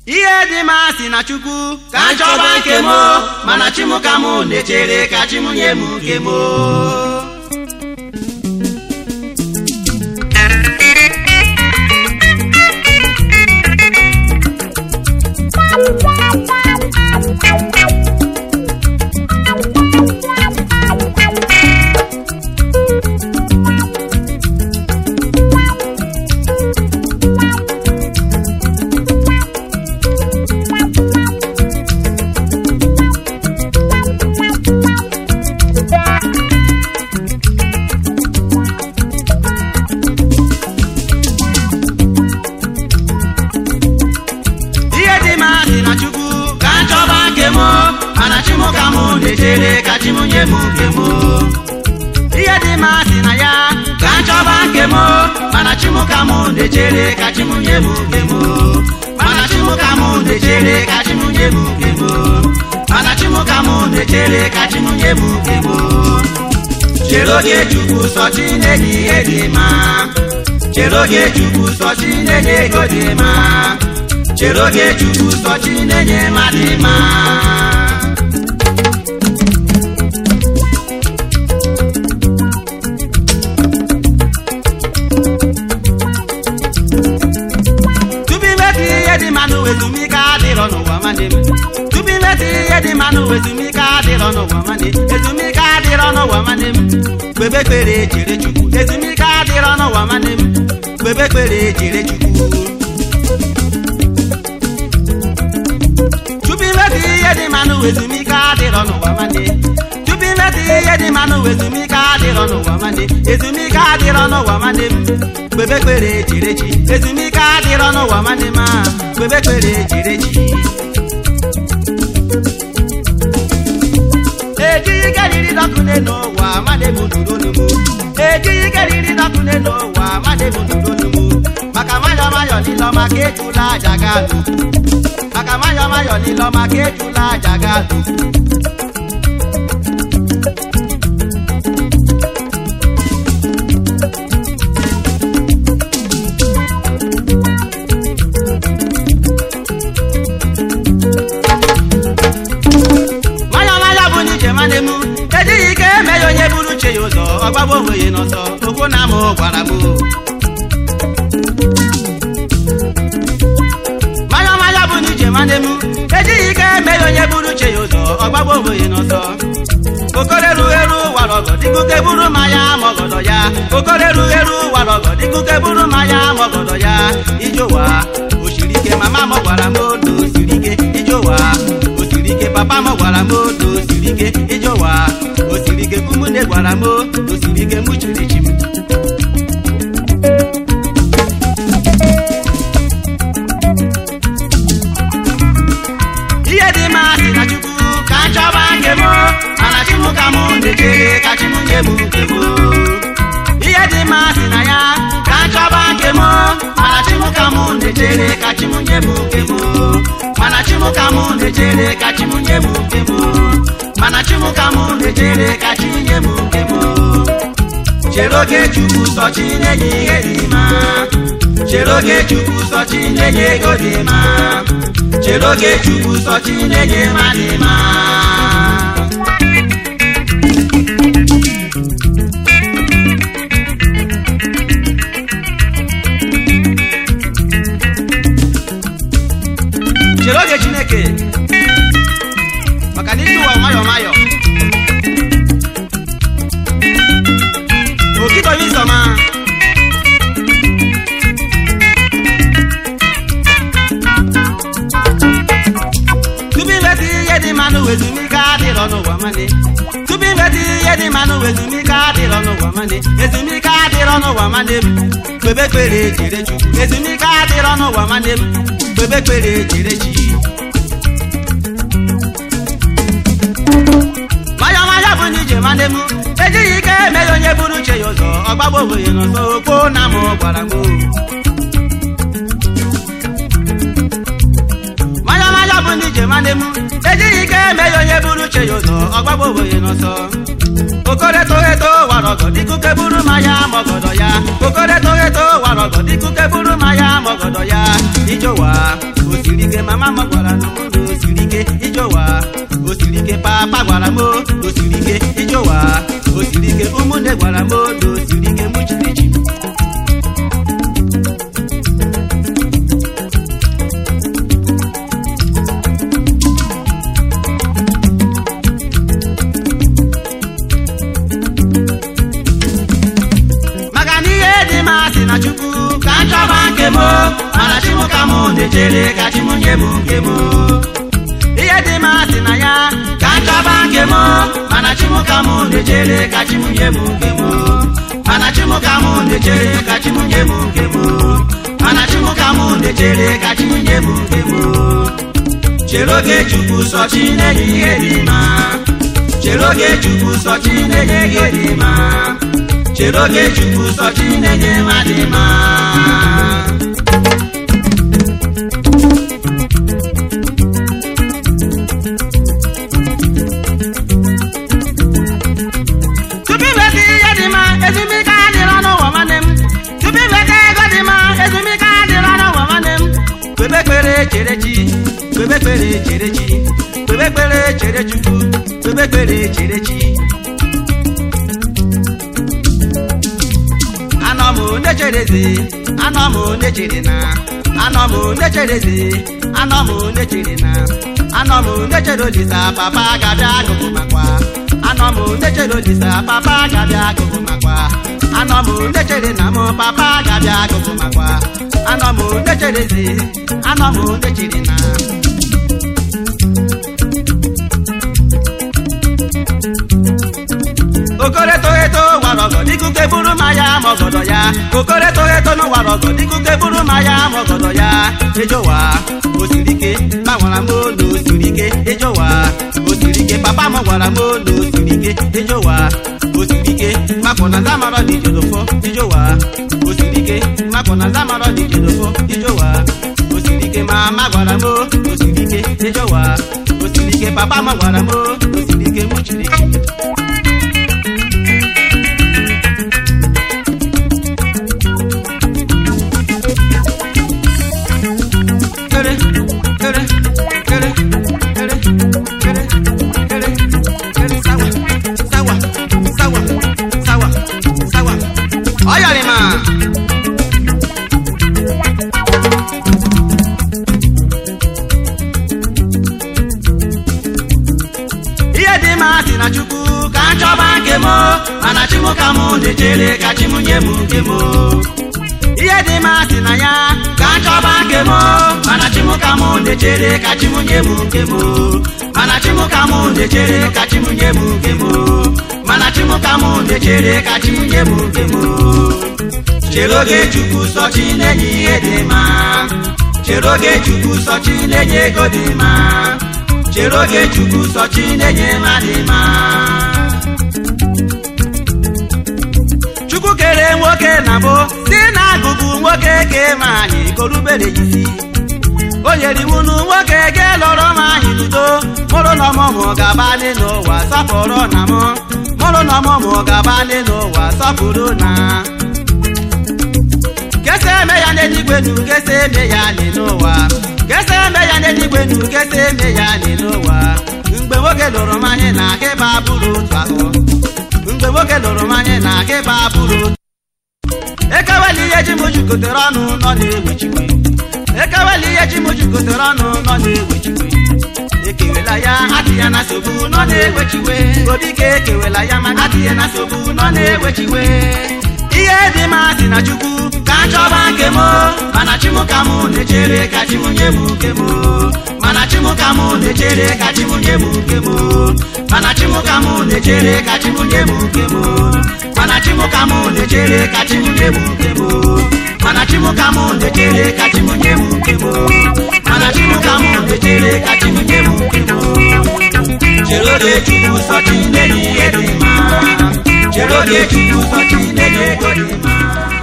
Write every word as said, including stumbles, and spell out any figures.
ihe dị mma si na Chukwu ka nchọba nke m mana Chimu ka mụ na-echere ka Chimu nye m nke m. Chimu ka mụ na-echere ka Chimu nye m nke m. Ihe dị mma si na ya ka nchọba nke m mana Chimu ka mụ na-echere ka Chimu nye m nke m. Mana Chimu ka mụ na-echere ka Chimu nye m nke m. Mana Chimu ka mụ na-echere ka Chimu nye m nke m. Chere oge Chukwu sọ Chinenye ihe dị mma. Chere oge Chukwu sọ Chinenye ego dị mma. Chere oge Chukwu sọ Chinenye mmadụ dị mma. Ezumike adịrọ n'ụwa nwanne m. Tupu imeti ihe dị mma n'ụwa ezumike adịrọ n'ụwa nwanne. Ezumike adịrọ n'ụwa nwanne m. Kpebe ekpere chere Chukwu. Ezumike adịrọ n'ụwa nwanne m. Kpebe ekpere chere Chukwu. Tupu imeti ihe dị mma n'ụwa ezumike adịrọ n'ụwa nwanne. Tupu imeti ihe dị mma n'ụwa ezumike adịrọ n'ụwa nwanne. Ezumike adịrọ n'ụwa nwanne m. Kpebe ekpere chere Chi. Ezumike adịrọ n'ụwa nwanne m. Kpebe ekpere chere Chi. Ejighị ike riri dọkụne n'ụwa mmadụ bụ ndụrụ n'ugbo. Ejighị ike riri dọkụne n'ụwa mmadụ bụ ndụrụ n'ugbo. Maka mayọ mayọ n'ilo maka ejula aja ga-alụ. Maka mayọ mayọ n'ilo maka ejula aja ga-alụ. Ejighị ike eme ya onye buru uche ya ụzọ ọgbagbo onwe ya n'ọsọ okwu na amụ gwara m. Manya manya bụ n'ije nwanne m. Ejighị ike eme ya onye buru uche ya ụzọ ọgbagbo onwe ya n'ọsọ. Okoreru eru wara ọgọ dịkuke buru mmanya mọgọdọ ya. Okoreru eru wara ọgọ dịkuke buru mmanya mọgọdọ ya. Ijowa osiri ike mama m gwara m odo osiri ike. Ijowa osiri ike papa m gwara m odo osiri ike. Ijowa osiri ike ụmụnne gwara m osiri ike mụ chere Chi m. Ihe dị mma si na Chukwu ka nchọba nke m mana Chimu ka mụ na-echere ka Chimu nye m nke m. Ihe dị mma si na ya ka nchọba nke m mana Chimu ka mụ na-echere ka Chimu nye m nke m. Mana Chimu ka mụ na-echere ka Chimu nye m nke m. Mana Chimu ka mụ na-echere ka Chi nye m nke m. Chere oge Chukwu sọ Chinenye ihe dị mma. Chere oge Chukwu sọ Chinenye ego dị mma. Chere oge Chukwu sọ Chinenye mmadụ dị mma. Chere oge Chineke maka n'iji ụwa nwayọ nwayọ. Okito Wisdoma. Tupu imeti ihe dị mma n'ụwa ezumike adịrọ n'ụwa nwanne. Tupu imeti ihe dị mma n'ụwa ezumike adịrọ n'ụwa nwanne. Ezumike adịrọ n'ụwa nwanne m. Kpebe ekpere chere Chukwu. Ezumike adịrọ n'ụwa nwanne m. Kpebe ekpere chere Chi. Maya maya bụ n'ije nwanne m. Ejighị ike eme ya onye buru uche ya ụzọ ọgbagbo onwe ya n'ọsọ okwu na amụ gwara m. Maya maya bụ n'ije nwanne m. Ejighị ike eme ya onye buru uche ya ụzọ ọgbagbo onwe ya n'ọsọ. Okore toheto wara ọgọ dịkuke buru mmanya mọgọdọ ya. Okore toheto wara ọgọ dịkuke buru mmanya mọgọdọ ya. Ijowa osiri ike mama gwara m osiri ike ije ụwa osiri ike ụmụnne gwara m osiri ike mụ chiri chi na Chukwu ka nchọba nke m mana chi m ka m na-echere ka chi m nye m nke m ihe dị masị na ya ka nchọba nke m mana chi m ka m na-echere ka chi m nye m nke m mana chi m ka m na-echere ka chi m nye m nke m mana chi m ka m na-echere ka chi m nye m nke m chere oge Chukwu sọ chi na-enye ihe dị mma chere oge Chukwu sọ chi na-enye ihe dị mma chere oge Chukwu sọ chi na-enye mmadụ mma tupu iweta ihe dị mma ezumike adịrọ n'ụwa nwanne m tupu iweta ego dị mma ezumike adịrọ n'ụwa nwanne m kpebe ekpere chere chi kpebe ekpere chere chi kpebe ekpere chere Chukwu kpebe ekpere chere chi anọ m nechereze anọ m nechere na anọ m nechereze anọ m nechere na anọ m nechere Olisa papa ga-abịa agụgụ makwa anọ m nechere Olisa papa ga-abịa agụgụ makwa anọ m nechere na m papa ga-abịa agụgụ makwa anọ m nechereze anọ m nechere na okoreto eto warogo dikuke buru maya mogodo ya okoreto eto no warogo dikuke buru maya mogodo ya ejowa osirike bawara mo no osirike ejowa osirike papa mo wara mo no osirike ejowa osirike makona zamaro di jodofo ejowa osirike makona zamaro di jodofo ejowa osirike mama wara mo osirike ejowa osirike papa mo wara mo osirike muchirike na Chukwu ka nchọba nke m mana chi m ka m na-echere ka chi m nye m nke m ihe dị masị na ya ka nchọba nke m mana chi m ka m na-echere ka chi m nye m nke m mana chi m ka m na-echere ka chi m nye m nke m mana chi m ka m na-echere ka chi m nye m nke m chere oge Chukwu sọ chi na-enye ihe dị mma chere oge Chukwu sọ chi na-enye ego dị mma chere oge Chukwu sọ chi na-enye mmadụ mma Chukwu kere nwoke na mbụ si na agụgụ nwoke ga-eme anyị korubere isi o nyere iwu na nwoke ga-elọrọ m anyị n'udo mụrụ na ọmụmụ ga-abalị n'ụwa sọpụrụ na m mụrụ na ọmụmụ ga-abalị n'ụwa sọpụrụ na kese eme ya n'eluigwe nu kese eme ya n'ụwa kese eme ya n'eluigwe nu kese eme ya n'ụwa mgbe nwoke lụrụ m anyị na akịba bụrụ otu ahụ mgbe nwoke lụrụ m anyị na akịba bụrụ ekeweli ihe ji m jikọtere ọnụ nọ na-ewechiwe ekeweli ihe ji m jikọtere ọnụ nọ na-ewechiwe ekewela ya adị ya na nsogbu nọ na-ewechiwe obike ekewela ya maka adị ya na nsogbu nọ na-ewechiwe ihe dị masị na Chukwu ka nchọba nke m mana chi m ka m na-echere ka chi m nye m nke m mana chi m ka m na-echere ka chi m nye m nke m mana chi m ka m na-echere ka chi m nye m nke m mana chi m ka m na-echere ka chi m nye m nke m mana chi m ka m na-echere ka chi m nye m nke m mana chi m ka m na-echere ka chi m nye m nke m chere oge Chukwu sọ chi na-enye ihe dị mma chere oge Chukwu sọ chi na-enye ego dị mma